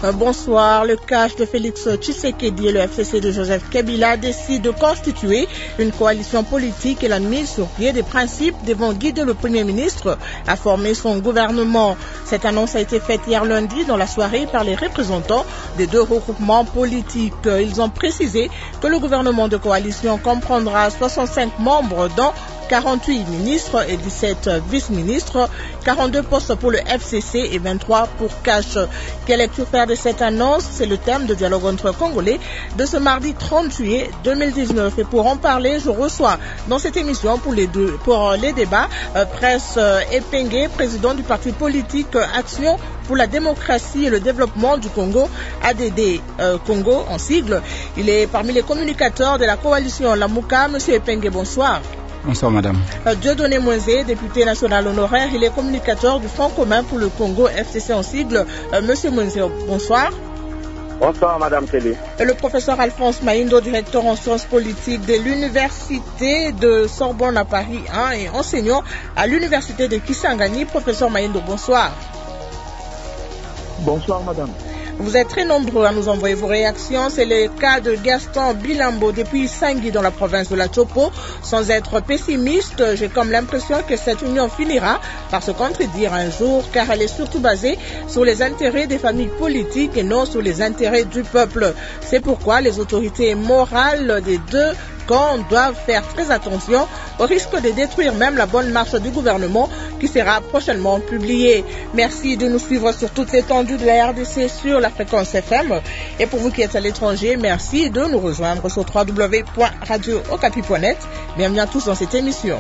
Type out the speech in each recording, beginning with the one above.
Bonsoir. Le cash de Félix Tshisekedi et le FCC de Joseph Kabila décident de constituer une coalition politique et la mise sur pied des principes devant guider le Premier ministre à former son gouvernement. Cette annonce a été faite hier lundi dans la soirée par les représentants des deux regroupements politiques. Ils ont précisé que le gouvernement de coalition comprendra 65 membres dont 48 ministres et 17 vice-ministres, 42 postes pour le FCC et 23 pour Cash. Quelle lecture faire de cette annonce? C'est le thème de dialogue entre Congolais de ce mardi 30 juillet 2019. Et pour en parler, je reçois dans cette émission pour les débats Presse Epengue, président du parti politique Action pour la démocratie et le développement du Congo, ADD Congo en sigle. Il est parmi les communicateurs de la coalition Lamuka. Monsieur Epengue, bonsoir. Bonsoir madame. Dieudonné Moïse, député national honoraire, il est communicateur du Front commun pour le Congo, FCC en sigle. Monsieur Moïse, bonsoir. Bonsoir madame Kelly. Le professeur Alphonse Maïndo, directeur en sciences politiques de l'université de Sorbonne à Paris 1 et enseignant à l'université de Kisangani. Professeur Maïndo, bonsoir. Bonsoir madame. Vous êtes très nombreux à nous envoyer vos réactions. C'est le cas de Gaston Bilambo depuis Sangui dans la province de la Chopo. Sans être pessimiste, j'ai comme l'impression que cette union finira par se contredire un jour car elle est surtout basée sur les intérêts des familles politiques et non sur les intérêts du peuple. C'est pourquoi les autorités morales des deux camps doivent faire très attention au risque de détruire même la bonne marche du gouvernement qui sera prochainement publiée. Merci de nous suivre sur toute l'étendue de la RDC sur la fréquence FM. Et pour vous qui êtes à l'étranger, merci de nous rejoindre sur www.radiookapi.net. Bienvenue à tous dans cette émission.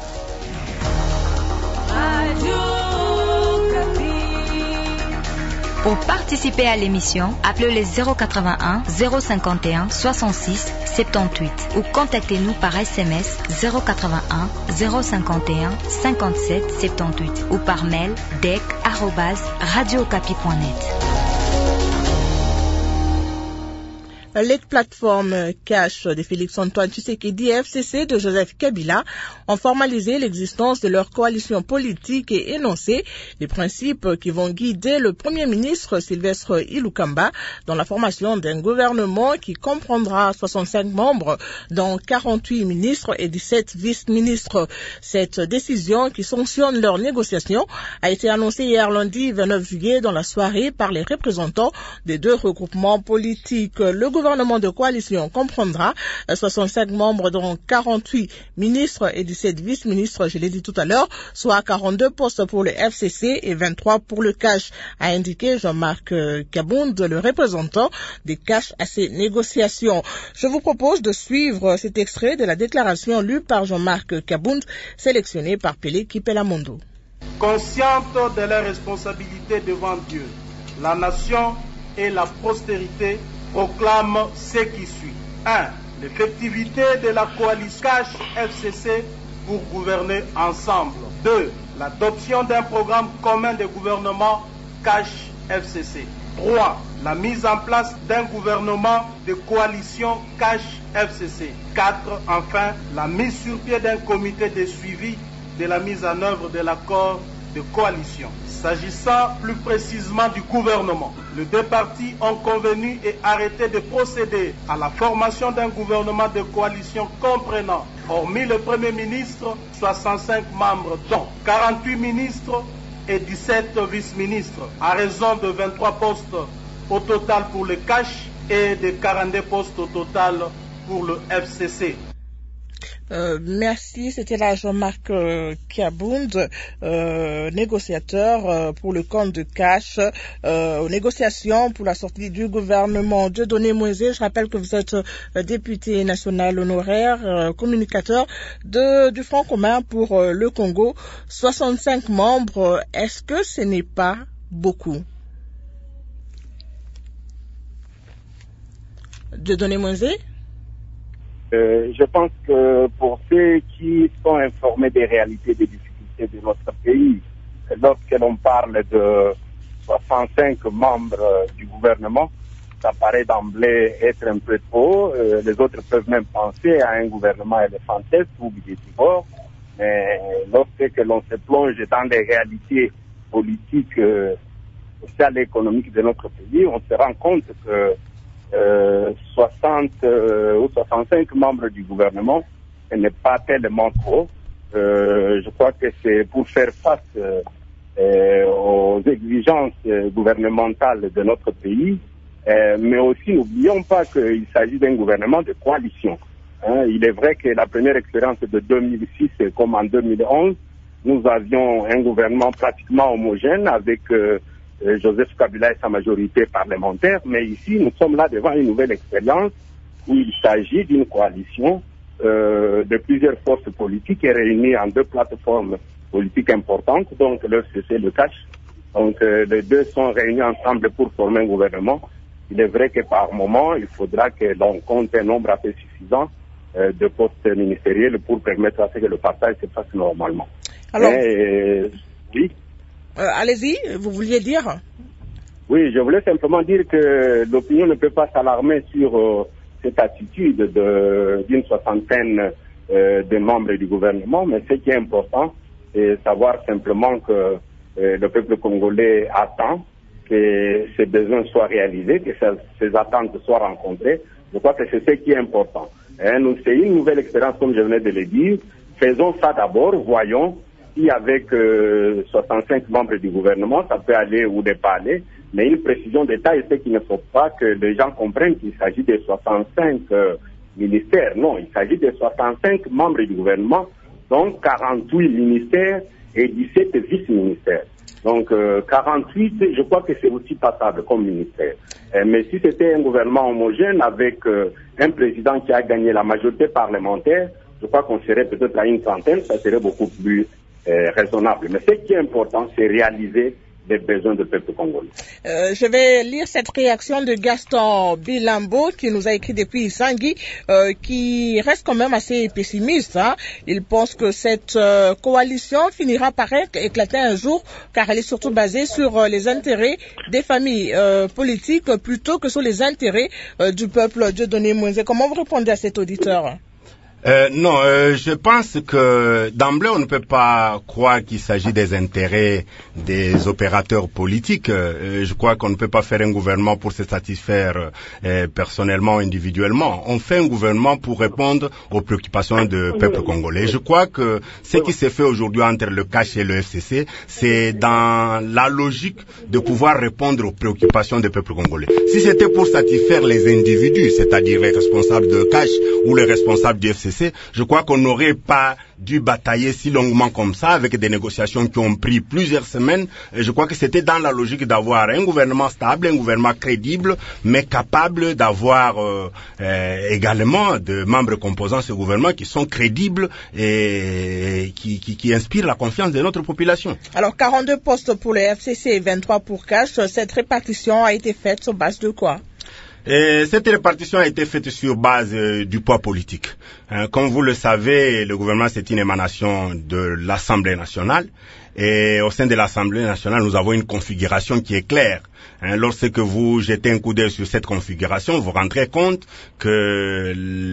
Pour participer à l'émission, appelez les 081 051 66 78 ou contactez-nous par SMS 081 051 57 78 ou par mail dec@radiookapi.net. Les plateformes Cash de Félix-Antoine Tshisekedi et FCC de Joseph Kabila ont formalisé l'existence de leur coalition politique et énoncé les principes qui vont guider le Premier ministre Sylvestre Ilukamba dans la formation d'un gouvernement qui comprendra 65 membres, dont 48 ministres et 17 vice-ministres. Cette décision qui sanctionne leur négociation a été annoncée hier lundi 29 juillet dans la soirée par les représentants des deux regroupements politiques. Le gouvernement de coalition comprendra 65 membres dont 48 ministres et 17 vice-ministres, je l'ai dit tout à l'heure, soit 42 postes pour le FCC et 23 pour le Cash, a indiqué Jean-Marc Kabound, le représentant des Cash à ces négociations. Je vous propose de suivre cet extrait de la déclaration lue par Jean-Marc Kabound, sélectionné par Pelé Kipelamondo. Consciente de leurs responsabilités devant Dieu, la nation et la postérité proclame ce qui suit. 1. L'effectivité de la coalition Cash-FCC pour gouverner ensemble. 2. L'adoption d'un programme commun de gouvernement Cash-FCC. 3. La mise en place d'un gouvernement de coalition Cash-FCC. 4. Enfin, la mise sur pied d'un comité de suivi de la mise en œuvre de l'accord de coalition. S'agissant plus précisément du gouvernement, les deux partis ont convenu et arrêté de procéder à la formation d'un gouvernement de coalition comprenant, hormis le Premier ministre, 65 membres, dont 48 ministres et 17 vice-ministres, à raison de 23 postes au total pour le Cash et de 42 postes au total pour le FCC. Merci, c'était là Jean-Marc Kabound, négociateur pour le compte de Cash, aux négociations pour la sortie du gouvernement. Dieudonné Moïse, je rappelle que vous êtes député national honoraire, communicateur du Front commun pour le Congo. 65 membres, est-ce que ce n'est pas beaucoup? Dieudonné Moïse? Je pense que pour ceux qui sont informés des réalités des difficultés de notre pays, lorsque l'on parle de 65 membres du gouvernement, ça paraît d'emblée être un peu trop. Les autres peuvent même penser à un gouvernement éléphantesque ou bidétivore. Mais lorsque l'on se plonge dans des réalités politiques sociale et économique de notre pays, on se rend compte que 60 ou 65 membres du gouvernement, ce n'est pas tellement trop. Je crois que c'est pour faire face aux exigences gouvernementales de notre pays, mais aussi n'oublions pas qu'il s'agit d'un gouvernement de coalition. Il est vrai que la première expérience de 2006 comme en 2011, nous avions un gouvernement pratiquement homogène avec Joseph Kabila et sa majorité parlementaire, mais ici nous sommes là devant une nouvelle expérience où il s'agit d'une coalition de plusieurs forces politiques réunies en deux plateformes politiques importantes, donc le FCC et le CACH. Donc les deux sont réunis ensemble pour former un gouvernement. Il est vrai que par moment, il faudra que l'on compte un nombre assez suffisant de postes ministériels pour permettre à ce que le partage se fasse normalement. Alors, oui. Allez-y, vous vouliez dire? Oui, je voulais simplement dire que l'opinion ne peut pas s'alarmer sur cette attitude d'une soixantaine de membres du gouvernement, mais ce qui est important, c'est savoir simplement que le peuple congolais attend que ses besoins soient réalisés, que ses attentes soient rencontrées. Je crois que c'est ce qui est important. C'est une nouvelle expérience, comme je venais de le dire. Faisons ça d'abord, voyons si avec 65 membres du gouvernement, ça peut aller ou ne pas aller. Mais une précision détail, c'est qu'il ne faut pas que les gens comprennent qu'il s'agit de 65 ministères. Non, il s'agit de 65 membres du gouvernement, donc 48 ministères et 17 vice-ministères. Donc 48, je crois que c'est aussi passable comme ministère. Mais si c'était un gouvernement homogène avec un président qui a gagné la majorité parlementaire, je crois qu'on serait peut-être à une centaine, ça serait beaucoup plus raisonnable. Mais ce qui est important, c'est réaliser les besoins du peuple congolais. Je vais lire cette réaction de Gaston Bilambo qui nous a écrit depuis Isangui, qui reste quand même assez pessimiste. Il pense que cette coalition finira par éclater un jour, car elle est surtout basée sur les intérêts des familles politiques plutôt que sur les intérêts du peuple. Dieudonné Moïse, comment vous répondez à cet auditeur? Non, je pense que d'emblée on ne peut pas croire qu'il s'agit des intérêts des opérateurs politiques. Je crois qu'on ne peut pas faire un gouvernement pour se satisfaire personnellement, individuellement. On fait un gouvernement pour répondre aux préoccupations du peuple congolais. Je crois que ce qui s'est fait aujourd'hui entre le CACH et le FCC, c'est dans la logique de pouvoir répondre aux préoccupations du peuple congolais. Si c'était pour satisfaire les individus, c'est-à-dire les responsables de CACH ou les responsables du FCC, je crois qu'on n'aurait pas dû batailler si longuement comme ça avec des négociations qui ont pris plusieurs semaines. Et je crois que c'était dans la logique d'avoir un gouvernement stable, un gouvernement crédible, mais capable d'avoir également de membres composant ce gouvernement qui sont crédibles et qui inspirent la confiance de notre population. Alors 42 postes pour le FCC et 23 pour CACH, cette répartition a été faite sur base de quoi? Cette répartition a été faite sur base du poids politique. Comme vous le savez, le gouvernement c'est une émanation de l'Assemblée nationale. Et au sein de l'Assemblée nationale, nous avons une configuration qui est claire. Lorsque vous jetez un coup d'œil sur cette configuration, vous rendrez compte que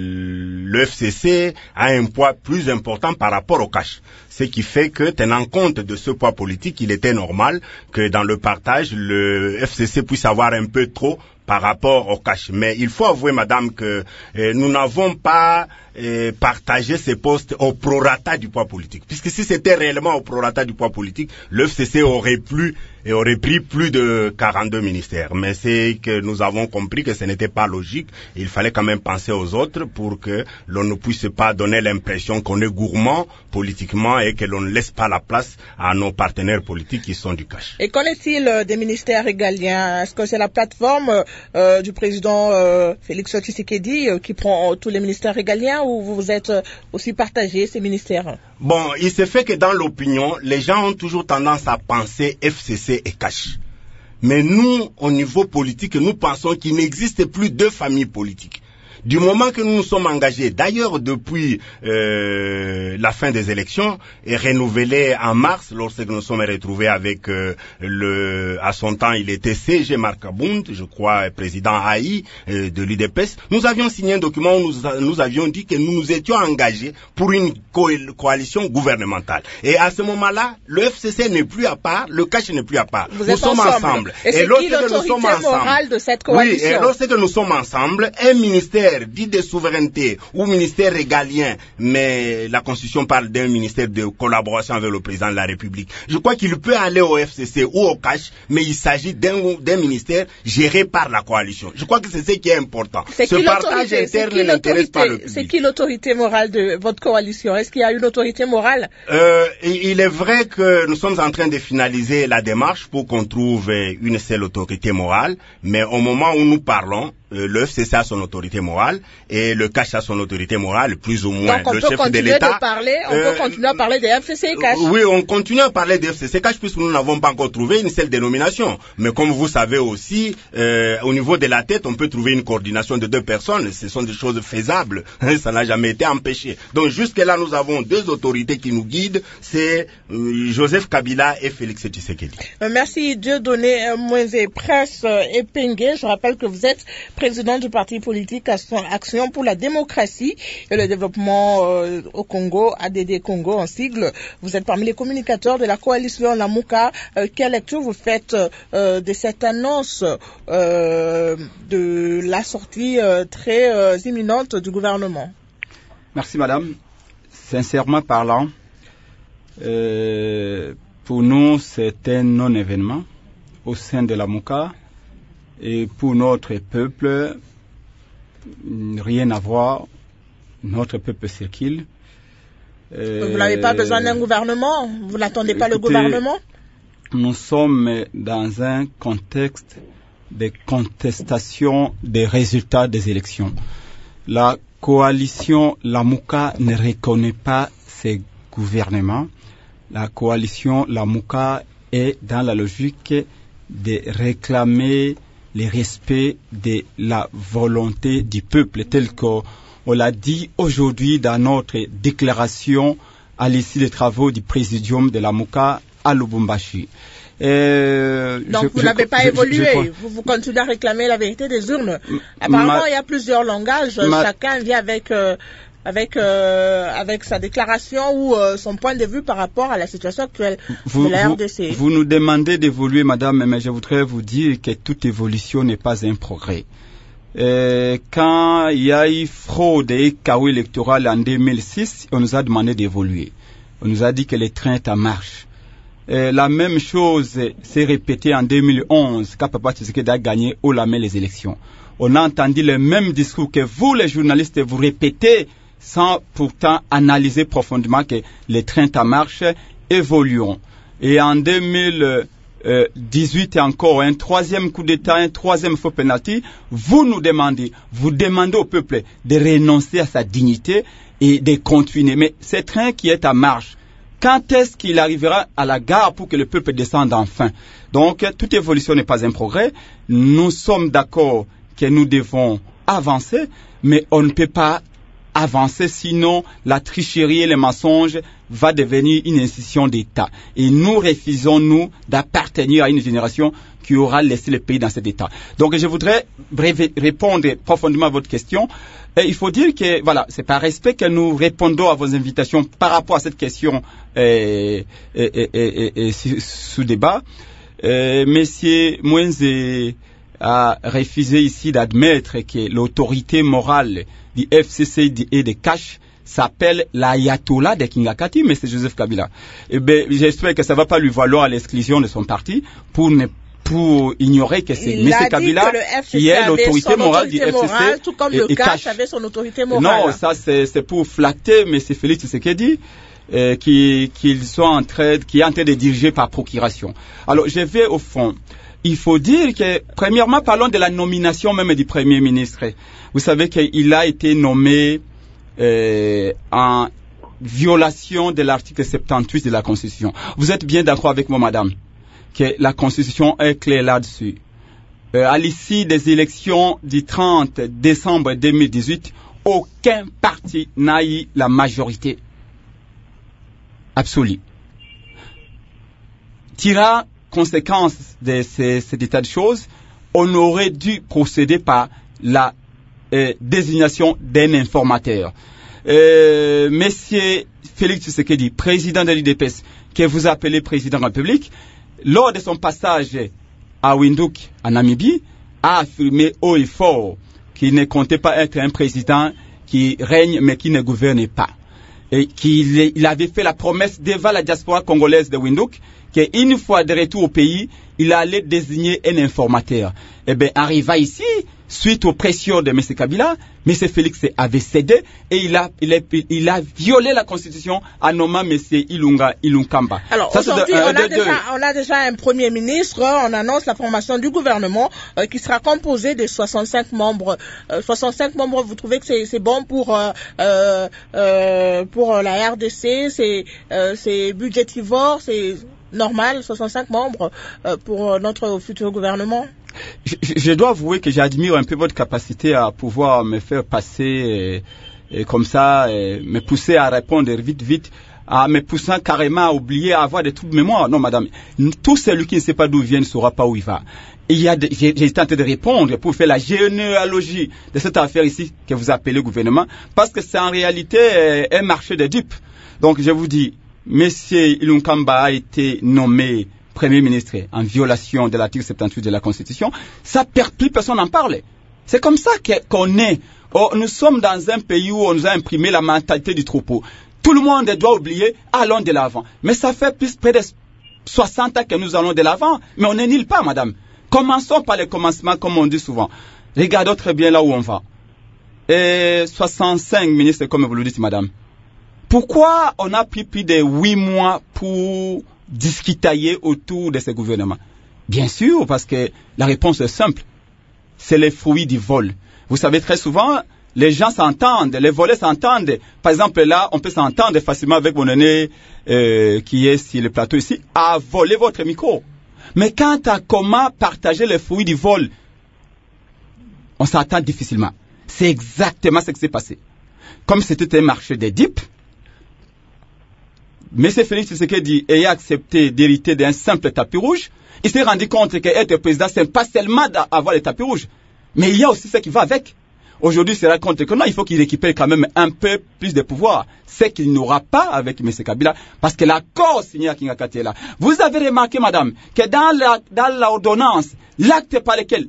le FCC a un poids plus important par rapport au CACH. Ce qui fait que, tenant compte de ce poids politique, il était normal que dans le partage, le FCC puisse avoir un peu trop par rapport au CACH. Mais il faut avouer, madame, que nous n'avons pas partagé ces postes au prorata du poids politique. Puisque si c'était réellement au prorata du poids politique, le FCC aurait pris plus de 42 ministères. Mais c'est que nous avons compris que ce n'était pas logique. Il fallait quand même penser aux autres pour que l'on ne puisse pas donner l'impression qu'on est gourmand politiquement et que l'on ne laisse pas la place à nos partenaires politiques qui sont du CACH. Et qu'en est-il des ministères régaliens? Est-ce que c'est la plateforme du président Félix Tshisekedi qui prend tous les ministères régaliens ou vous êtes aussi partagé ces ministères? Bon, il se fait que dans l'opinion, les gens ont toujours tendance à penser FCC et CACH. Mais nous, au niveau politique, nous pensons qu'il n'existe plus deux familles politiques. Du moment que nous nous sommes engagés, d'ailleurs depuis la fin des élections, et renouvelé en mars, lorsque nous nous sommes retrouvés avec à son temps, il était CG Markabund, je crois, président AI de l'UDPS, nous avions signé un document où nous avions dit que nous nous étions engagés pour une coalition gouvernementale. Et à ce moment-là, le FCC n'est plus à part, le CACH n'est plus à part. Nous sommes ensemble. Et c'est qui l'autorité morale de cette coalition? Oui, et lorsque nous sommes ensemble, un ministère dit de souveraineté ou ministère régalien, mais la Constitution parle d'un ministère de collaboration avec le président de la République. Je crois qu'il peut aller au FCC ou au CACH, mais il s'agit d'un ministère géré par la coalition. Je crois que c'est ce qui est important. Ce partage interne n'intéresse pas le public. C'est qui l'autorité morale de votre coalition? Est-ce qu'il y a une autorité morale? Il est vrai que nous sommes en train de finaliser la démarche pour qu'on trouve une seule autorité morale, mais au moment où nous parlons, le FCC a son autorité morale et le CACH a son autorité morale, plus ou moins. Donc le chef de l'État. On peut continuer à parler des FCC et CACH. Oui, on continue à parler des FCC et CACH puisque nous n'avons pas encore trouvé une seule dénomination. Mais comme vous savez aussi, au niveau de la tête, on peut trouver une coordination de 2 personnes. Ce sont des choses faisables. Ça n'a jamais été empêché. Donc jusque-là, nous avons 2 autorités qui nous guident. C'est Joseph Kabila et Félix Tshisekedi. Merci Dieudonné Mweze Prince Epengue. Je rappelle que vous êtes président du parti politique Action pour la démocratie et le développement au Congo, ADD Congo en sigle. Vous êtes parmi les communicateurs de la coalition Lamuka. Quelle lecture vous faites de cette annonce de la sortie très imminente du gouvernement? Merci madame. Sincèrement parlant, pour nous c'est un non-événement au sein de Lamuka. Et pour notre peuple, rien à voir. Notre peuple circule. Vous n'avez pas besoin d'un gouvernement? Vous n'attendez pas le gouvernement? Nous sommes dans un contexte de contestation des résultats des élections. La coalition Lamuka ne reconnaît pas ces gouvernements. La coalition Lamuka est dans la logique de réclamer le respect de la volonté du peuple, tel qu'on l'a dit aujourd'hui dans notre déclaration à l'issue des travaux du présidium de Lamuka à Lubumbashi. Donc vous n'avez pas évolué, vous continuez à réclamer la vérité des urnes. Apparemment, il y a plusieurs langages, chacun vient avec sa déclaration ou son point de vue par rapport à la situation actuelle de la RDC. Vous nous demandez d'évoluer, madame, mais je voudrais vous dire que toute évolution n'est pas un progrès. Quand il y a eu fraude et chaos électoral en 2006, on nous a demandé d'évoluer. On nous a dit que les trains étaient en marche. La même chose s'est répétée en 2011, quand Papa Tshisekedi a gagné haut la main les élections. On a entendu le même discours que vous, les journalistes, vous répétez sans pourtant analyser profondément que les trains en marche évoluent. Et en 2018 encore, un 3e coup d'État, un 3e faux penalty, vous demandez au peuple de renoncer à sa dignité et de continuer. Mais ce train qui est en marche, quand est-ce qu'il arrivera à la gare pour que le peuple descende enfin? Donc, toute évolution n'est pas un progrès. Nous sommes d'accord que nous devons avancer, mais on ne peut pas avancer, sinon la tricherie et les mensonges va devenir une institution d'État. Et nous refusons, nous, d'appartenir à une génération qui aura laissé le pays dans cet état. Donc je voudrais répondre profondément à votre question. Et il faut dire que, voilà, c'est par respect que nous répondons à vos invitations par rapport à cette question sous débat. Monsieur Mwenze a refusé ici d'admettre que l'autorité morale du FCC et de CACH s'appelle l'ayatollah de Kingakati, mais c'est Joseph Kabila. Eh bien, j'espère que ça ne va pas lui valoir l'exclusion de son parti pour ignorer que c'est M. Kabila qui est l'autorité morale du FCC. Tout comme le CACH avait son autorité morale. Non, ça c'est pour flatter M. Félix Tshisekedi qui est en train de diriger par procuration. Alors, je vais au fond. Il faut dire que, premièrement, parlons de la nomination même du Premier ministre. Vous savez qu'il a été nommé en violation de l'article 78 de la Constitution. Vous êtes bien d'accord avec moi, madame, que la Constitution est claire là-dessus. à l'issue des élections du 30 décembre 2018, aucun parti n'a eu la majorité absolue. Tirant conséquence de cet état de choses, on aurait dû procéder par la désignation d'un informateur. Monsieur Félix Tshisekedi, président de l'UDPS, que vous appelez président de la République, lors de son passage à Windhoek, en Namibie, a affirmé haut et fort qu'il ne comptait pas être un président qui règne mais qui ne gouverne pas. Et qu'il avait fait la promesse devant la diaspora congolaise de Windhoek qu'une fois de retour au pays, il allait désigner un informateur. Eh bien, arriva ici, suite aux pressions de M. Kabila, M. Félix avait cédé et il a violé la Constitution en nommant M. Ilunkamba. Alors, aujourd'hui, on a déjà un Premier ministre, on annonce la formation du gouvernement qui sera composé de 65 membres. 65 membres, vous trouvez que c'est bon pour la RDC, c'est budgétivore, c'est normal, 65 membres pour notre futur gouvernement? Je dois avouer que j'admire un peu votre capacité à pouvoir me faire passer comme ça, me pousser à répondre vite, à me poussant carrément à oublier, à avoir des trous de mémoire. Non, madame, tout celui qui ne sait pas d'où il vient ne saura pas où il va. J'ai tenté de répondre pour faire la généalogie de cette affaire ici que vous appelez gouvernement, parce que c'est en réalité un marché de dupes. Donc je vous dis, Monsieur Ilunkamba a été nommé Premier ministre en violation de l'article 78 de la Constitution. Ça perd plus personne n'en parle. C'est comme ça qu'on est. Nous sommes dans un pays où on nous a imprimé la mentalité du troupeau. Tout le monde doit oublier, allons de l'avant. Mais ça fait près de 60 ans que nous allons de l'avant. Mais on n'est nulle part, madame. Commençons par le commencement, comme on dit souvent. Regardons très bien là où on va. Et 65 ministres, comme vous le dites, madame. Pourquoi on a pris plus de 8 mois pour discutailler autour de ce gouvernement? Bien sûr, parce que la réponse est simple. C'est le fruit du vol. Vous savez, très souvent, les gens s'entendent, les volets s'entendent. Par exemple, là, on peut s'entendre facilement avec mon aîné qui est sur le plateau ici, à voler votre micro. Mais quant à comment partager les fruits du vol, on s'entend difficilement. C'est exactement ce qui s'est passé. Comme c'était un marché des dupes, M. Félix Tshisekedi ayant accepté d'hériter d'un simple tapis rouge, il s'est rendu compte qu'être président, ce n'est pas seulement d'avoir le tapis rouge, mais il y a aussi ce qui va avec. Aujourd'hui, il se rend compte que non, il faut qu'il récupère quand même un peu plus de pouvoir, ce qu'il n'aura pas avec M. Kabila, parce que l'accord signé à Kingakati est là. Vous avez remarqué, madame, que dans l'ordonnance, l'acte par lequel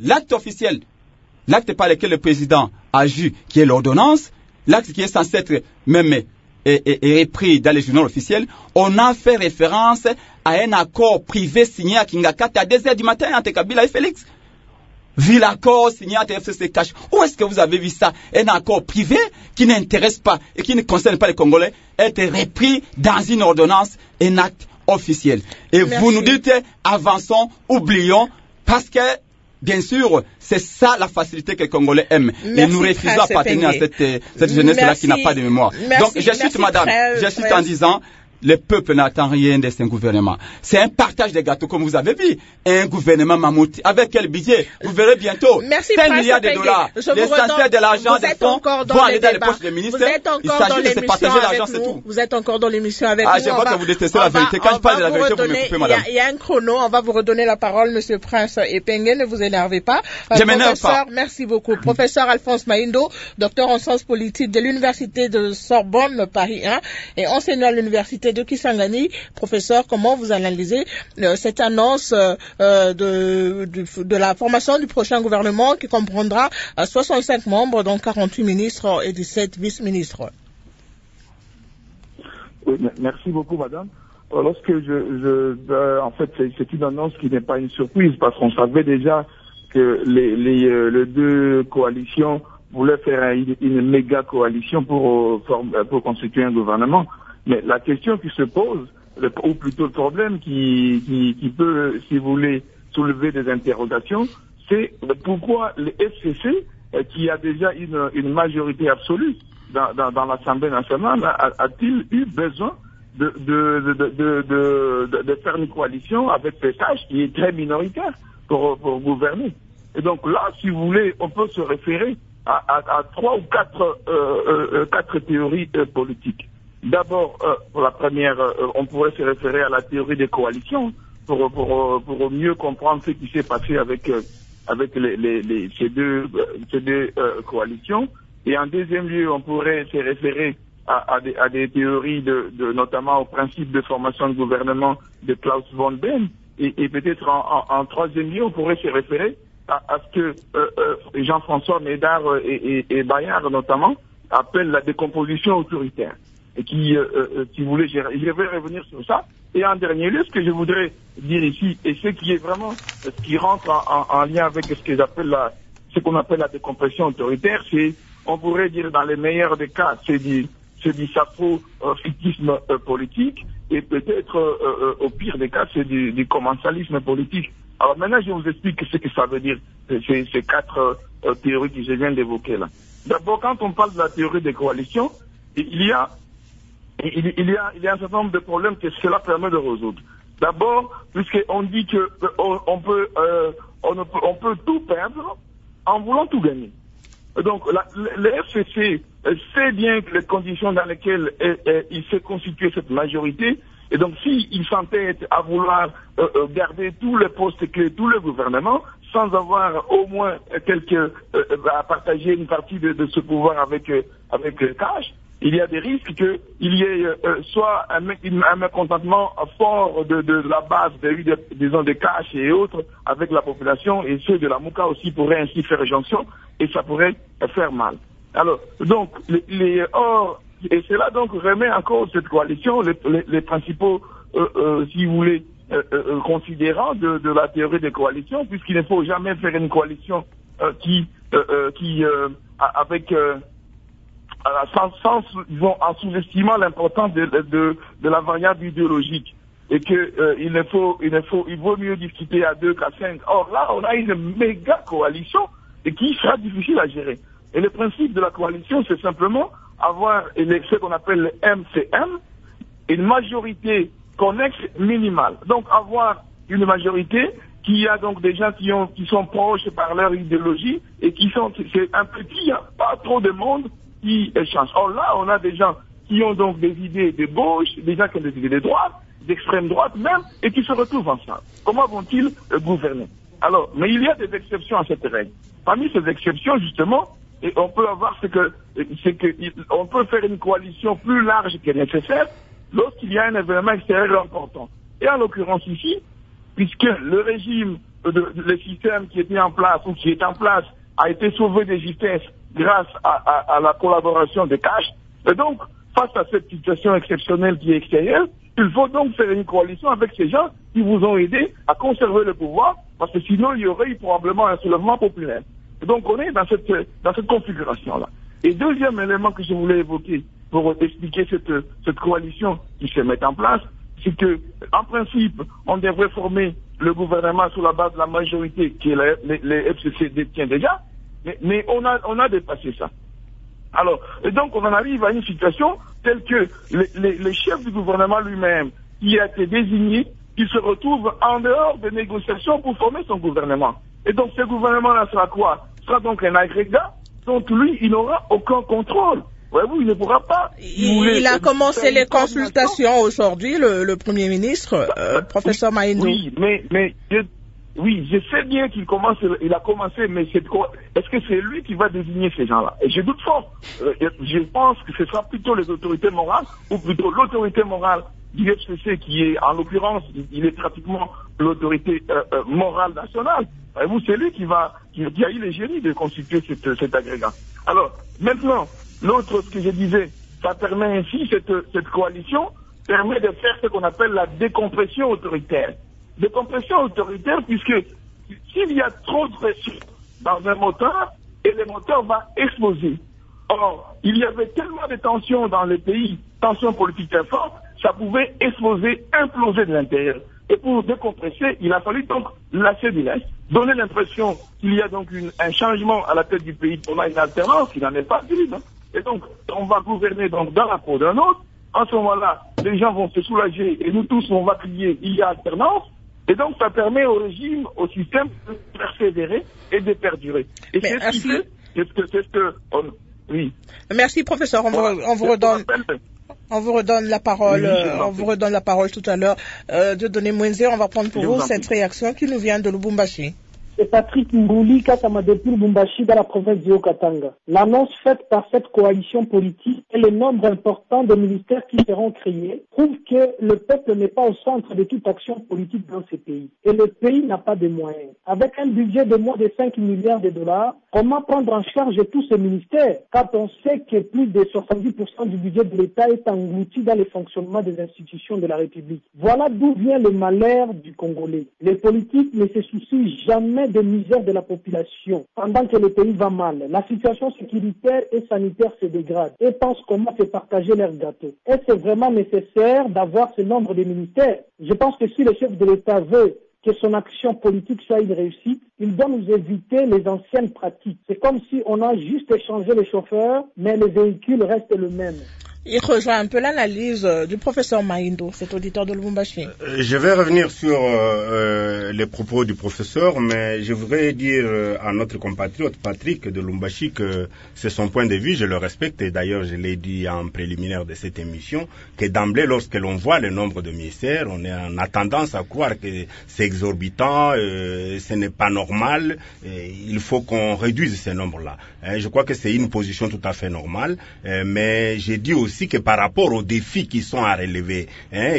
le président agit, qui est l'ordonnance, l'acte qui est censé être même et repris dans les journaux officiels, on a fait référence à un accord privé signé à Kingakati à 2h du matin entre Kabila et Félix. Vu l'accord signé entre FCC Cash, où est-ce que vous avez vu ça? Un accord privé qui n'intéresse pas et qui ne concerne pas les Congolais, être repris dans une ordonnance, un acte officiel. Et merci. Vous nous dites, avançons, oublions, parce que bien sûr, c'est ça la facilité que les Congolais aiment. Merci, et nous refusons d'appartenir à cette jeunesse-là qui n'a pas de mémoire. Merci, donc, je cite, madame, je cite en disant, le peuple n'attend rien de ce gouvernement. C'est un partage des gâteaux, comme vous avez vu. Un gouvernement mammouth. Avec quel budget? Vous verrez bientôt. Merci, 5 milliards de dollars. L'essentiel de l'argent des fonds vont aller dans les poches des ministres. Il s'agit de se partager l'argent, c'est tout. Vous êtes encore dans l'émission avec nous. Je vois que vous détestez la vérité. Quand je parle de la vérité, vous me coupez, madame. Il y a un chrono. On va vous redonner la parole, monsieur Prince Epenge. Ne vous énervez pas. Je m'énerve pas. Merci beaucoup. Professeur Alphonse Mahindo, docteur en sciences politiques de l'Université de Sorbonne, Paris 1, et enseignant à l'Université de Kisangani. Professeur, comment vous analysez cette annonce de la formation du prochain gouvernement qui comprendra 65 membres, dont 48 ministres et 17 vice-ministres? Oui, merci beaucoup, madame. Lorsque en fait, c'est une annonce qui n'est pas une surprise parce qu'on savait déjà que les deux coalitions voulaient faire une méga coalition pour constituer un gouvernement. Mais la question qui se pose, ou plutôt le problème qui peut, si vous voulez, soulever des interrogations, c'est pourquoi le FCC, qui a déjà une majorité absolue dans l'Assemblée nationale, a-t-il eu besoin de faire une coalition avec PSH qui est très minoritaire pour gouverner. Et donc là, si vous voulez, on peut se référer à 3 ou 4 théories politiques. D'abord, pour la première, on pourrait se référer à la théorie des coalitions pour mieux comprendre ce qui s'est passé avec ces deux coalitions. Et en deuxième lieu, on pourrait se référer à des théories notamment au principe de formation de gouvernement de Klaus von Behn. Et peut-être en troisième lieu, on pourrait se référer à ce que Jean-François Médard et Bayard notamment appellent la décomposition autoritaire. Et si vous voulez, je vais revenir sur ça. Et en dernier lieu, ce que je voudrais dire ici, et ce qui est vraiment, ce qui rentre en lien avec ce qu'on appelle la décompression autoritaire, c'est, on pourrait dire dans les meilleurs des cas, c'est du sapro-fictisme politique, et peut-être au pire des cas, c'est du commensalisme politique. Alors maintenant, je vous explique ce que ça veut dire, ces 4 théories que je viens d'évoquer là. D'abord, quand on parle de la théorie des coalitions, il y a un certain nombre de problèmes que cela permet de résoudre. D'abord, puisqu'on dit que on peut tout perdre en voulant tout gagner. Donc, le FCC sait bien que les conditions dans lesquelles il s'est constitué cette majorité, et donc s'il s'entête à vouloir garder tous les postes clés, tout le gouvernement, sans avoir au moins à partager une partie de ce pouvoir avec Cash, il y a des risques qu'il y ait soit un mécontentement fort de la base, disons, des Cash et autres avec la population, et ceux de la Mouka aussi pourraient ainsi faire jonction, et ça pourrait faire mal. Alors, donc, et cela donc remet en cause cette coalition, les principaux, si vous voulez, considérants de la théorie des coalitions, puisqu'il ne faut jamais faire une coalition en sous-estimant l'importance de la variable idéologique, et que il vaut mieux discuter à 2 qu'à 5. Or là, on a une méga coalition et qui sera difficile à gérer. Et le principe de la coalition, c'est simplement avoir ce qu'on appelle le MCM, une majorité connexe minimale. Donc avoir une majorité qui a donc des gens qui sont proches par leur idéologie et c'est un petit, il n'y a pas trop de monde qui échange. Or là, on a des gens qui ont donc des idées de gauche, des gens qui ont des idées de droite, d'extrême droite même, et qui se retrouvent ensemble. Comment vont-ils gouverner? Alors, mais il y a des exceptions à cette règle. Parmi ces exceptions, justement, et on peut avoir on peut faire une coalition plus large que nécessaire lorsqu'il y a un événement extérieur important. Et en l'occurrence ici, puisque le régime, le système qui était en place ou qui est en place a été sauvé de justesse grâce à la collaboration de Cash, et donc, face à cette situation exceptionnelle qui est extérieure, il faut donc faire une coalition avec ces gens qui vous ont aidé à conserver le pouvoir, parce que sinon il y aurait eu probablement un soulèvement populaire. Et donc on est dans cette configuration-là. Et deuxième élément que je voulais évoquer pour expliquer cette coalition qui se met en place, c'est que, en principe, on devrait former le gouvernement sur la base de la majorité que les FCC détient déjà, mais on a dépassé ça. Alors, et donc on en arrive à une situation telle que les chefs du gouvernement lui-même, qui a été désigné, qui se retrouve en dehors des négociations pour former son gouvernement. Et donc ce gouvernement-là sera quoi? Sera donc un agrégat dont lui, il n'aura aucun contrôle. Voyez-vous, il ne pourra pas. Il a commencé les consultations aujourd'hui, le Premier ministre, professeur Maïndo. Oui, mais je sais bien il a commencé, mais est-ce que c'est lui qui va désigner ces gens-là? Et je doute fort. Je pense que ce sera plutôt les autorités morales, ou plutôt l'autorité morale du FCC qui est, en l'occurrence, il est pratiquement l'autorité morale nationale. Voyez-vous, c'est lui qui a eu le génie de constituer cet agrégat. Alors, maintenant, l'autre, ce que je disais, ça permet ainsi, cette coalition permet de faire ce qu'on appelle la décompression autoritaire. Décompression autoritaire, puisque s'il y a trop de pression dans un moteur, et le moteur va exploser. Or, il y avait tellement de tensions dans le pays, tensions politiques très fortes, ça pouvait exploser, imploser de l'intérieur. Et pour décompresser, il a fallu donc lâcher du lest, donner l'impression qu'il y a donc un changement à la tête du pays, on a une alternance qui n'en est pas une. Hein. Et donc, on va gouverner donc dans la peau d'un autre. En ce moment-là, les gens vont se soulager et nous tous, on va crier, il y a alternance. Et donc, ça permet au régime, au système de persévérer et de perdurer. Et c'est ce que oui. Merci, professeur. On vous redonne la parole. On vous redonne la parole tout à l'heure. De donner Mwenze, on va prendre pour vous cette réaction qui nous vient de Lubumbashi. C'est Patrick Mbouli, Kasama depuis Lubumbashi, dans la province du Haut-Katanga. L'annonce faite par cette coalition politique et le nombre important de ministères qui seront créés prouve que le peuple n'est pas au centre de toute action politique dans ce pays. Et le pays n'a pas de moyens. Avec un budget de moins de 5 milliards de dollars, comment prendre en charge tous ces ministères quand on sait que plus de 70% du budget de l'État est englouti dans le fonctionnement des institutions de la République? Voilà d'où vient le malheur du Congolais. Les politiques ne se soucient jamais de misère de la population pendant que le pays va mal. La situation sécuritaire et sanitaire se dégrade et pensent comment se partager leur gâteau. Est-ce vraiment nécessaire d'avoir ce nombre de ministères? Je pense que si le chef de l'État veut que son action politique soit une réussite, il doit nous éviter les anciennes pratiques. C'est comme si on a juste échangé les chauffeurs, mais le véhicule reste le même. Il rejoint un peu l'analyse du professeur Maindo, cet auditeur de Lubumbashi. Je vais revenir sur les propos du professeur, mais je voudrais dire à notre compatriote Patrick de Lubumbashi que c'est son point de vue, je le respecte, et d'ailleurs je l'ai dit en préliminaire de cette émission, que d'emblée, lorsque l'on voit le nombre de ministères, on a tendance à croire que c'est exorbitant, ce n'est pas normal, il faut qu'on réduise ces nombres-là. Je crois que c'est une position tout à fait normale, mais j'ai dit aussi que par rapport aux défis qui sont à relever,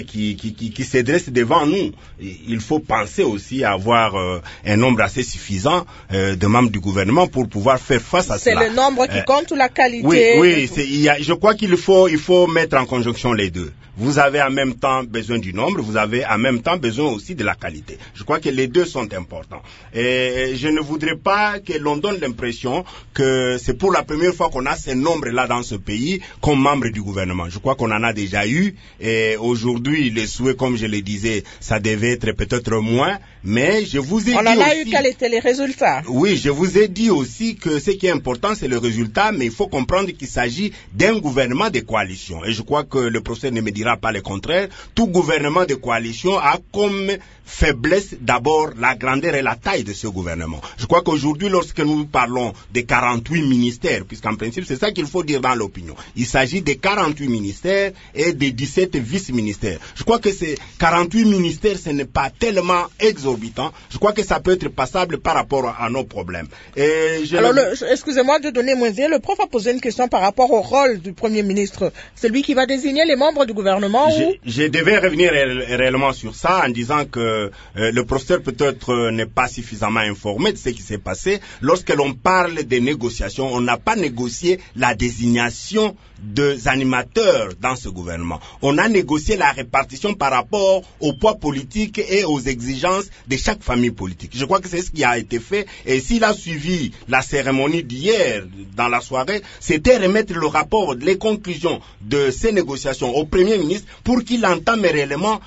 qui se dressent devant nous, il faut penser aussi à avoir un nombre assez suffisant de membres du gouvernement pour pouvoir faire face à cela. C'est le nombre qui compte ou la qualité? Oui, je crois qu'il faut mettre en conjonction les deux. Vous avez en même temps besoin du nombre, vous avez en même temps besoin aussi de la qualité. Je crois que les deux sont importants. Et je ne voudrais pas que l'on donne l'impression que c'est pour la première fois qu'on a ces nombres-là dans ce pays comme membre du gouvernement. Je crois qu'on en a déjà eu, et aujourd'hui, les souhaits, comme je le disais, ça devait être peut-être moins, mais je vous ai dit aussi... On en a eu, quels étaient les résultats? Oui, je vous ai dit aussi que ce qui est important, c'est le résultat, mais il faut comprendre qu'il s'agit d'un gouvernement de coalition. Et je crois que le professeur ne me dira pas le contraire. Tout gouvernement de coalition a comme faiblesse d'abord la grandeur et la taille de ce gouvernement. Je crois qu'aujourd'hui, lorsque nous parlons des 48 ministères, puisqu'en principe, c'est ça qu'il faut dire dans l'opinion, il s'agit des 48 ministères et des 17 vice-ministères. Je crois que ces 48 ministères, ce n'est pas tellement exorbitant. Je crois que ça peut être passable par rapport à nos problèmes. Alors, excusez-moi de donner moins dire, le prof a posé une question par rapport au rôle du Premier ministre. C'est lui qui va désigner les membres du gouvernement Je devais revenir réellement sur ça en disant que le professeur peut-être n'est pas suffisamment informé de ce qui s'est passé. Lorsque l'on parle des négociations, on n'a pas négocié la désignation des animateurs dans ce gouvernement. On a négocié la répartition par rapport au poids politique et aux exigences de chaque famille politique. Je crois que c'est ce qui a été fait, et s'il a suivi la cérémonie d'hier dans la soirée, c'était remettre le rapport, les conclusions de ces négociations au Premier ministre pour qu'il entame réellement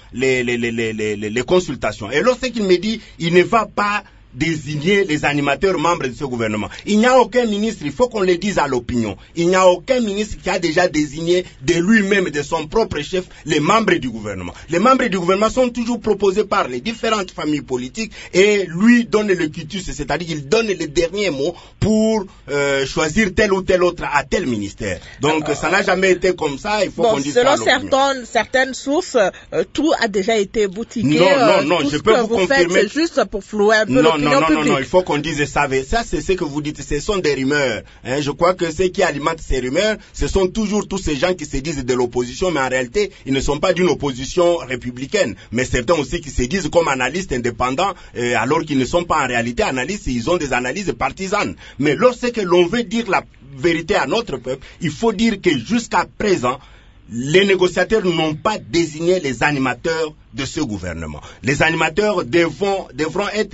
les consultations. Et lorsqu'il me dit, il ne va pas désigner les animateurs membres de ce gouvernement. Il n'y a aucun ministre, il faut qu'on le dise à l'opinion, il n'y a aucun ministre qui a déjà désigné de lui-même, de son propre chef, les membres du gouvernement. Les membres du gouvernement sont toujours proposés par les différentes familles politiques et lui donne le quitus, c'est-à-dire qu'il donne le dernier mot pour choisir tel ou tel autre à tel ministère. Donc ça n'a jamais été comme ça, il faut qu'on dise ça à l'opinion. Selon certaines sources, tout a déjà été boutiqué. Non, je peux vous confirmer. C'est juste pour flouer un peu Non, il faut qu'on dise ça. Ça, c'est ce que vous dites, ce sont des rumeurs. Je crois que ceux qui alimentent ces rumeurs, ce sont toujours tous ces gens qui se disent de l'opposition, mais en réalité, ils ne sont pas d'une opposition républicaine. Mais certains aussi qui se disent comme analystes indépendants, alors qu'ils ne sont pas en réalité analystes, ils ont des analyses partisanes. Mais lorsque l'on veut dire la vérité à notre peuple, il faut dire que jusqu'à présent, les négociateurs n'ont pas désigné les animateurs de ce gouvernement. Les animateurs devront être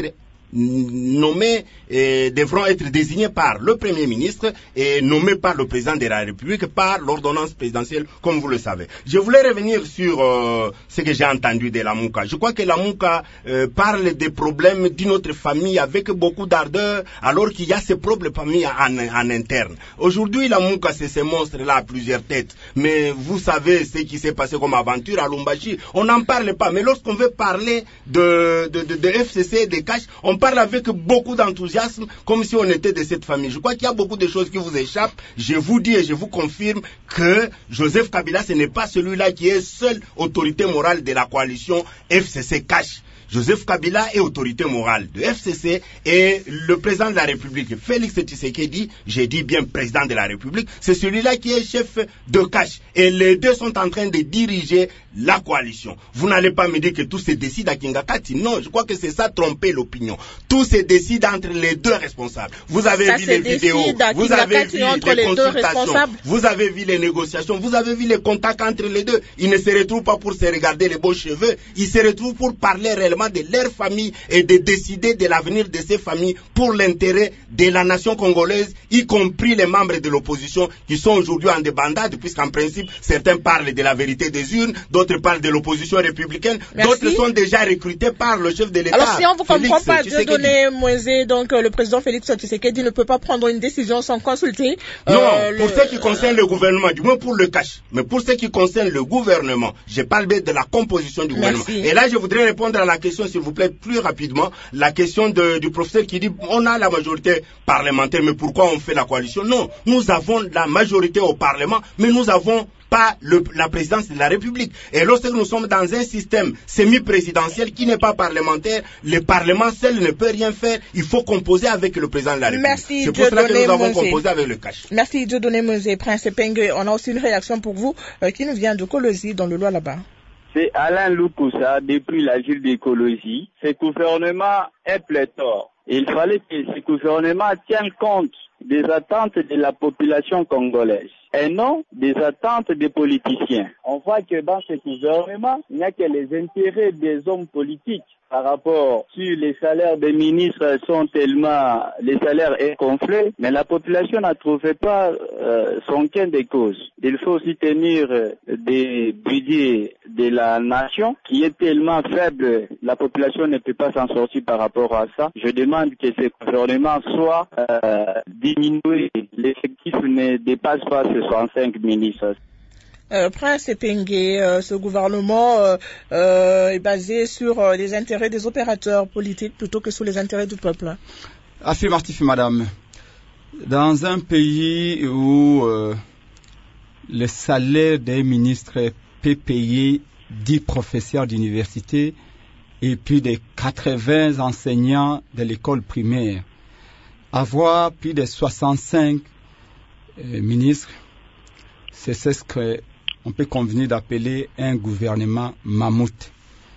nommés devront être désignés par le Premier ministre et nommés par le Président de la République par l'ordonnance présidentielle, comme vous le savez. Je voulais revenir sur ce que j'ai entendu de la Mouka. Je crois que la Mouka parle des problèmes d'une autre famille avec beaucoup d'ardeur, alors qu'il y a ses propres familles en interne. Aujourd'hui, la Mouka, c'est ce monstre-là à plusieurs têtes. Mais vous savez ce qui s'est passé comme aventure à Lumbashi. On n'en parle pas. Mais lorsqu'on veut parler de FCC, de Cash, on parle avec beaucoup d'enthousiasme, comme si on était de cette famille. Je crois qu'il y a beaucoup de choses qui vous échappent. Je vous dis et je vous confirme que Joseph Kabila, ce n'est pas celui-là qui est seule autorité morale de la coalition FCC Cash. Joseph Kabila est autorité morale de FCC et le président de la République, Félix Tshisekedi, j'ai dit bien président de la République, c'est celui-là qui est chef de Cash. Et les deux sont en train de diriger la coalition. Vous n'allez pas me dire que tout se décide à Kingakati. Non, je crois que c'est ça tromper l'opinion. Tout se décide entre les deux responsables. Vous avez vu les vidéos, vous avez vu les consultations, vous avez vu les négociations, vous avez vu les contacts entre les deux. Ils ne se retrouvent pas pour se regarder les beaux cheveux, ils se retrouvent pour parler réellement de leur famille et de décider de l'avenir de ces familles pour l'intérêt de la nation congolaise, y compris les membres de l'opposition qui sont aujourd'hui en débandade, puisqu'en principe, certains parlent de la vérité des urnes, d'autres parlent de l'opposition républicaine, d'autres sont déjà recrutés par le chef de l'État. Alors si on ne vous comprend pas, Dieudonné Moïse, donc le président Félix Tshisekedi ne peut pas prendre une décision sans consulter. Non, pour ce qui concerne le gouvernement, du moins pour le Cash, mais pour ce qui concerne le gouvernement, je parle de la composition du gouvernement. Et là, je voudrais répondre à la question, s'il vous plaît, plus rapidement, la question du professeur qui dit on a la majorité parlementaire, mais pourquoi on fait la coalition? Non, nous avons la majorité au Parlement, mais nous avons pas la présidence de la République. Et lorsque nous sommes dans un système semi-présidentiel qui n'est pas parlementaire, le Parlement seul ne peut rien faire. Il faut composer avec le président de la République. Merci. C'est pour cela que nous avons composé avec le Cash. Merci Dieudonné Moïse, Prince Pengue. On a aussi une réaction pour vous qui nous vient de Kolosi dans le Lualaba. C'est Alain Loukoussa depuis la ville d'Écologie. Ce gouvernement est pléthore. Il fallait que ce gouvernement tienne compte des attentes de la population congolaise et non des attentes des politiciens. On voit que dans ce gouvernement, il n'y a que les intérêts des hommes politiques. Par rapport sur les salaires des ministres sont tellement, les salaires est gonflé, mais la population n'a trouvé pas son gain de cause. Il faut aussi tenir des budgets de la nation qui est tellement faible, la population ne peut pas s'en sortir par rapport à ça. Je demande que ce gouvernement soit diminué. L'effectif ne dépasse pas ces 65 ministres. Prince Pengue, ce gouvernement est basé sur les intérêts des opérateurs politiques plutôt que sur les intérêts du peuple. Affirmatif, madame. Dans un pays où le salaire des ministres peut payer 10 professeurs d'université et plus de 80 enseignants de l'école primaire, avoir plus de 65 ministres, c'est ce que on peut convenir d'appeler un gouvernement mammouth.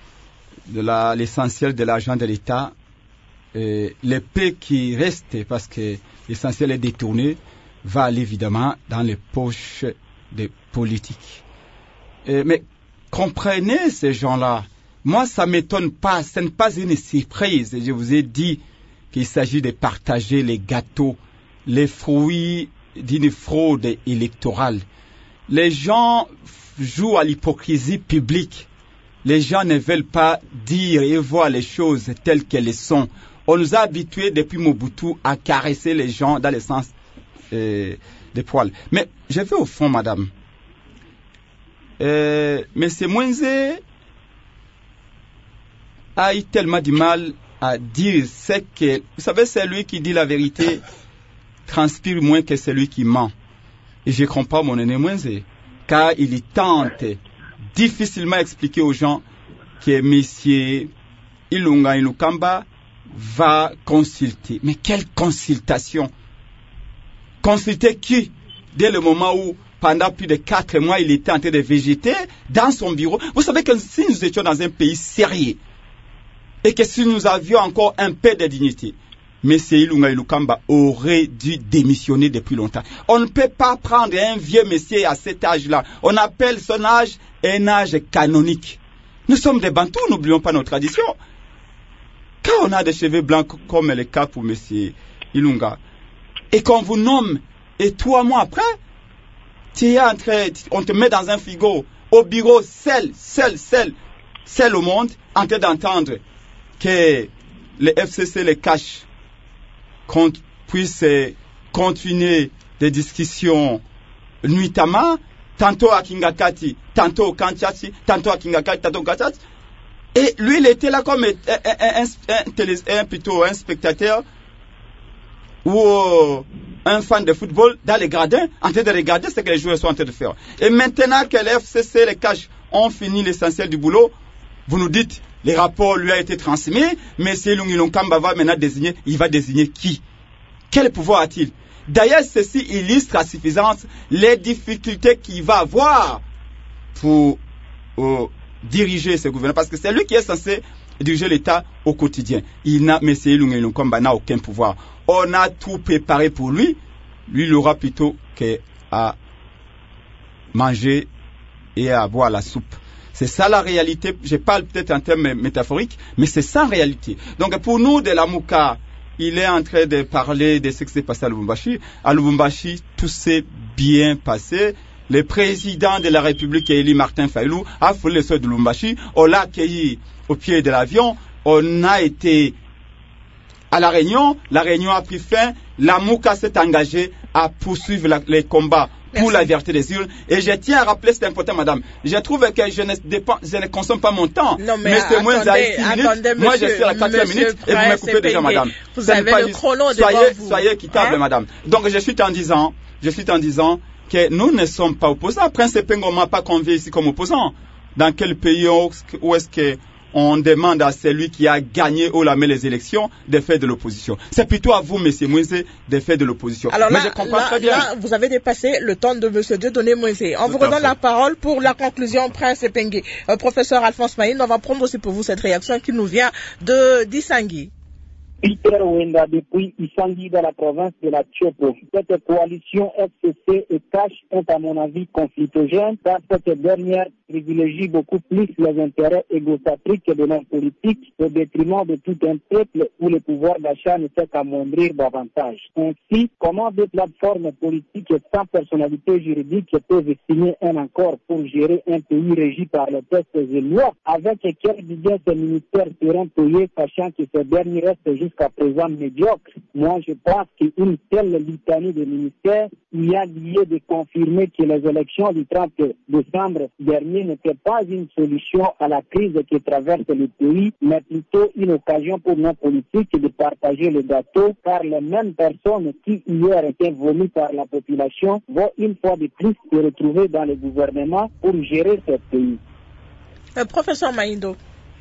L'essentiel de l'argent de l'État, le peu qui reste, parce que l'essentiel est détourné, va aller évidemment dans les poches des politiques. Mais comprenez ces gens-là. Moi, ça ne m'étonne pas, ce n'est pas une surprise. Je vous ai dit qu'il s'agit de partager les gâteaux, les fruits d'une fraude électorale. Les gens jouent à l'hypocrisie publique. Les gens ne veulent pas dire et voir les choses telles qu'elles sont. On nous a habitués depuis Mobutu à caresser les gens dans le sens des poils. Mais je vais au fond, madame. Monsieur Moïse a eu tellement du mal à dire ce que... Vous savez, c'est lui qui dit la vérité transpire moins que celui qui ment. Et je comprends mon aîné Moïse, car il tente difficilement à expliquer aux gens que M. Ilunga Ilukamba va consulter. Mais quelle consultation? Consulter qui? Dès le moment où, pendant plus de 4 mois, il était en train de végéter dans son bureau. Vous savez que si nous étions dans un pays sérieux, et que si nous avions encore un peu de dignité, M. Ilunga Ilukamba aurait dû démissionner depuis longtemps. On ne peut pas prendre un vieux monsieur à cet âge-là. On appelle son âge un âge canonique. Nous sommes des Bantous, n'oublions pas nos traditions. Quand on a des cheveux blancs comme le cas pour M. Ilunga, et qu'on vous nomme, et 3 mois après, on te met dans un frigo, au bureau, seul au monde, en train d'entendre que le FCC les cache, qu'on puisse continuer des discussions nuitamment, tantôt à Kingakati, tantôt au Kanchati, tantôt à Kingakati, tantôt au Kanchati. Et lui, il était là comme plutôt un spectateur ou un fan de football dans les gradins, en train de regarder ce que les joueurs sont en train de faire. Et maintenant que les FCC, les caches, ont fini l'essentiel du boulot, vous nous dites, les rapports lui ont été transmis, mais si Lungilonkamba va maintenant désigner, il va désigner qui? Quel pouvoir a-t-il? D'ailleurs, ceci illustre à suffisance les difficultés qu'il va avoir pour diriger ce gouvernement, parce que c'est lui qui est censé diriger l'État au quotidien. M. Ilunga n'a aucun pouvoir. On a tout préparé pour lui. Lui, il aura plutôt qu'à manger et à boire la soupe. C'est ça la réalité. Je parle peut-être en termes métaphoriques, mais c'est ça en réalité. Donc pour nous, de la Mouka, il est en train de parler de ce qui s'est passé à Lubumbashi. À Lubumbashi, tout s'est bien passé. Le président de la République, Élie Martin Fayulu, a foulé le sol de Lubumbashi. On l'a accueilli au pied de l'avion. On a été à la réunion. La réunion a pris fin. La Mouka s'est engagée à poursuivre les combats pour la vérité des urnes. Et je tiens à rappeler, c'est important, madame. Je trouve que je ne consomme pas mon temps. Non, mais c'est moins à 6 minutes. Moi, je suis à la 4e minute et vous me coupez déjà, madame. Vous avez le chrono devant vous. Soyez équitable, madame. Donc, je suis en disant que nous ne sommes pas opposants. Prince Pengo m'a pas convié ici comme opposant. Dans quel pays où est-ce que on demande à celui qui a gagné haut la main les élections de faire de l'opposition? C'est plutôt à vous, monsieur Moïse, de faire de l'opposition. Alors mais je comprends très bien. Là, vous avez dépassé le temps de monsieur Dieudonné Moïse. On vous redonne la parole pour la conclusion, Prince Pengue. Professeur Alphonse Maïn, on va prendre aussi pour vous cette réaction qui nous vient de d'Issangui. Peter Wenda depuis Issangui dans la province de la Tchopo. Cette coalition FCC et CACH est à mon avis conflictogène car cette dernière privilégie beaucoup plus les intérêts égocentriques de l'homme politique au détriment de tout un peuple où le pouvoir d'achat ne fait qu'amoindrir davantage. Ainsi, comment des plateformes politiques sans personnalité juridique peuvent signer un accord pour gérer un pays régi par les textes et lois avec quel budget ces ministères seront payés sachant que ces derniers restent jusqu'à présent médiocre. Moi, je pense qu'une telle litanie de ministères, il y a lieu de confirmer que les élections du 30 décembre dernier n'étaient pas une solution à la crise qui traverse le pays, mais plutôt une occasion pour nos politiques de partager le gâteau, car les mêmes personnes qui hier étaient vomies par la population vont une fois de plus se retrouver dans le gouvernement pour gérer ce pays. Professeur Maïndo.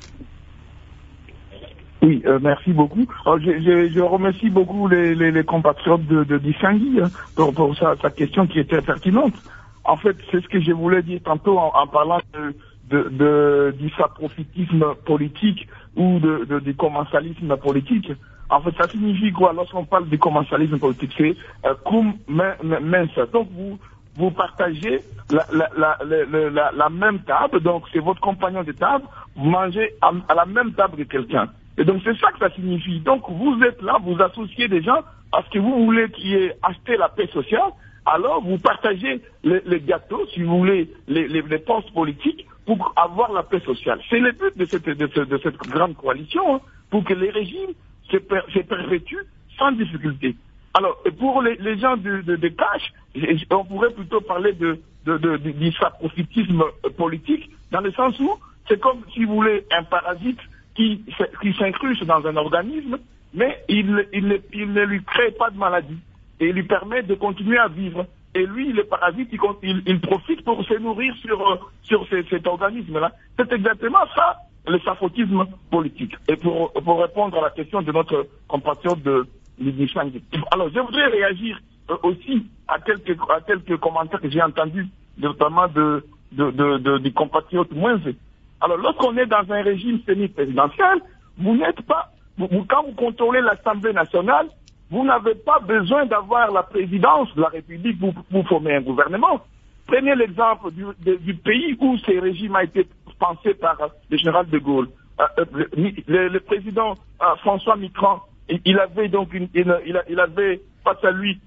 Oui, merci beaucoup. Alors, je remercie beaucoup les compatriotes de Dissangui pour sa question qui était pertinente. En fait, c'est ce que je voulais dire tantôt en parlant du saprofitisme politique ou du commensalisme politique. En fait, ça signifie quoi lorsqu'on parle du commensalisme politique? C'est cum mensa. Donc vous partagez la même table, donc c'est votre compagnon de table, vous mangez à la même table que quelqu'un. Et donc c'est ça que ça signifie. Donc vous êtes là, vous associez des gens parce que vous voulez qu'il y ait acheté la paix sociale, alors vous partagez les gâteaux, si vous voulez, les postes politiques pour avoir la paix sociale. C'est le but de cette grande coalition, pour que les régimes se perpétuent sans difficulté. Alors, pour les gens de CACH, on pourrait plutôt parler du saprofitisme politique, dans le sens où c'est comme, si vous voulez, un parasite qui s'incruste dans un organisme, mais il ne lui crée pas de maladie. Et il lui permet de continuer à vivre. Et lui, le parasite, il profite pour se nourrir sur cet organisme-là. C'est exactement ça, le saprofitisme politique. Et pour répondre à la question de notre compatriote de Dissangui. Alors, je voudrais réagir aussi à quelques commentaires que j'ai entendus, notamment du compatriote Moïse. Alors, lorsqu'on est dans un régime semi-présidentiel, vous n'êtes pas, quand vous contrôlez l'Assemblée nationale, vous n'avez pas besoin d'avoir la présidence de la République pour former un gouvernement. Prenez l'exemple du pays où ce régime a été pensé par le général de Gaulle. le président François Mitterrand, il avait donc il avait face à lui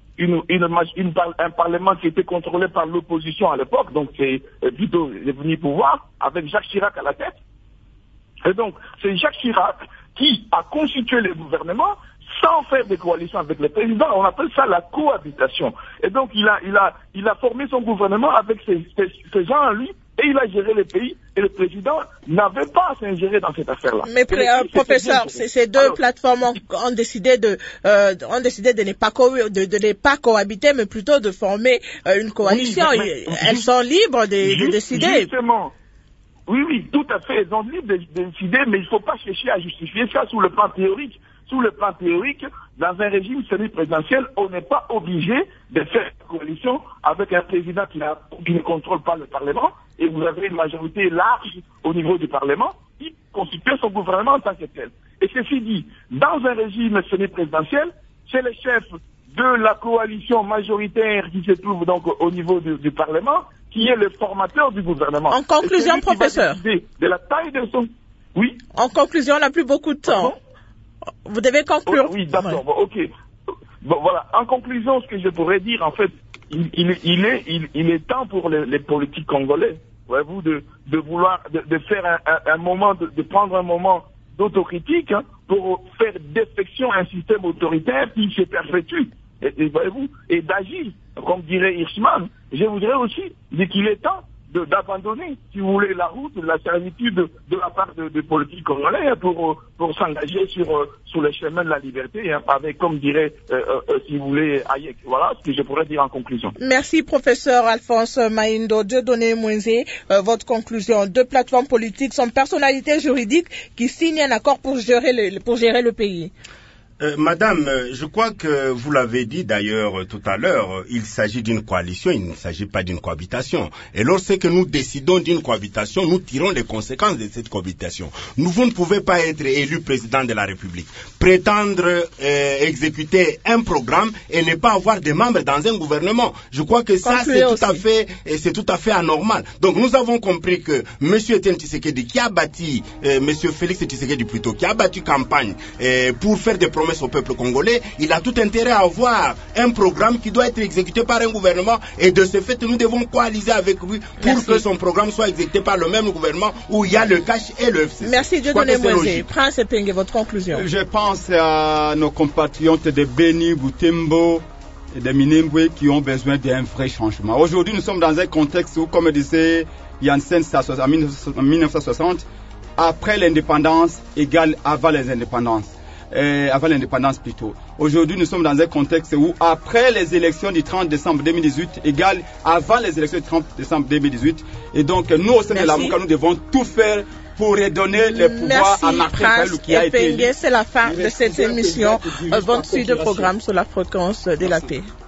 un parlement qui était contrôlé par l'opposition à l'époque, donc c'est plutôt devenu pouvoir, avec Jacques Chirac à la tête. Et donc, c'est Jacques Chirac qui a constitué le gouvernement sans faire des coalitions avec le président. On appelle ça la cohabitation. Et donc, il a formé son gouvernement avec ces gens à lui, et il a géré le pays, et le président n'avait pas à s'ingérer dans cette affaire-là. Mais professeur, ces deux plateformes ont décidé de ne pas cohabiter, mais plutôt de former une coalition. Elles sont libres de décider. Justement. Oui, tout à fait. Elles sont libres de décider, mais il ne faut pas chercher à justifier ça sous le plan théorique. Sous le plan théorique, dans un régime semi-présidentiel, on n'est pas obligé de faire une coalition avec un président qui ne contrôle pas le Parlement, et vous avez une majorité large au niveau du Parlement qui constitue son gouvernement en tant que tel. Et ceci dit, dans un régime semi-présidentiel, c'est le chef de la coalition majoritaire qui se trouve donc au niveau du Parlement qui est le formateur du gouvernement. En conclusion, professeur. De la taille de son... Oui. En conclusion, on n'a plus beaucoup de temps. Vous devez conclure. Oui, d'accord. Ouais. Bon, ok. Bon, voilà. En conclusion, ce que je pourrais dire, en fait, il est temps pour les politiques congolais, voyez-vous, de vouloir, de faire un moment, de prendre un moment d'autocritique, hein, pour faire défection à un système autoritaire qui se perpétue. Et voyez-vous, et d'agir, comme dirait Hirschman. Je voudrais aussi dire qu'il est temps d'abandonner, si vous voulez, la route, la servitude de la part de politiques congolais pour s'engager sur le chemin de la liberté, hein, avec, comme dirait, si vous voulez, Hayek. Voilà ce que je pourrais dire en conclusion. Merci, professeur Alphonse Maindo. Dieudonné Mwenze, votre conclusion. Deux plateformes politiques sont personnalités juridiques qui signent un accord pour gérer le pays. Madame, je crois que vous l'avez dit d'ailleurs tout à l'heure, il s'agit d'une coalition, il ne s'agit pas d'une cohabitation. Et lorsque nous décidons d'une cohabitation, nous tirons les conséquences de cette cohabitation. Vous ne pouvez pas être élu président de la République, prétendre exécuter un programme et ne pas avoir de membres dans un gouvernement. Je crois que ça, c'est tout à fait anormal. Donc nous avons compris que M. Etienne Tshisekedi, qui a bâti, M. Félix Tshisekedi plutôt, qui a battu campagne pour faire des promesses au peuple congolais, il a tout intérêt à avoir un programme qui doit être exécuté par un gouvernement, et de ce fait nous devons coaliser avec lui pour que son programme soit exécuté par le même gouvernement où il y a le cash et le FC. Merci Dieudonné Mwenze. Prince Epenge, votre conclusion. Je pense à nos compatriotes de Beni, Butembo et de Minembwe qui ont besoin d'un vrai changement. Aujourd'hui, nous sommes dans un contexte où, comme disait Janssen en 1960, après l'indépendance égale avant les indépendances. Avant l'indépendance plutôt. Aujourd'hui, nous sommes dans un contexte où, après les élections du 30 décembre 2018, égale avant les élections du 30 décembre 2018. Et donc, nous, au sein de l'AMUCA, nous devons tout faire pour redonner le pouvoir à Martin Fayulu qui a été élu. C'est la fin de cette émission. Bonne suite de programme sur la fréquence de la paix.